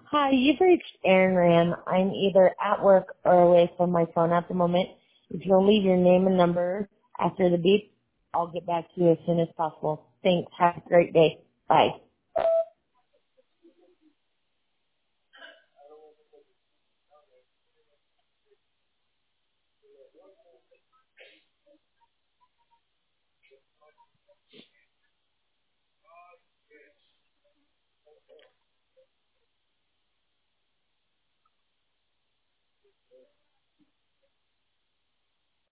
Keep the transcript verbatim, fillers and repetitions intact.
Hi, you've reached Aaron Ram. I'm either at work or away from my phone at the moment. If you'll leave your name and number after the beep, I'll get back to you as soon as possible. Thanks. Have a great day. Bye.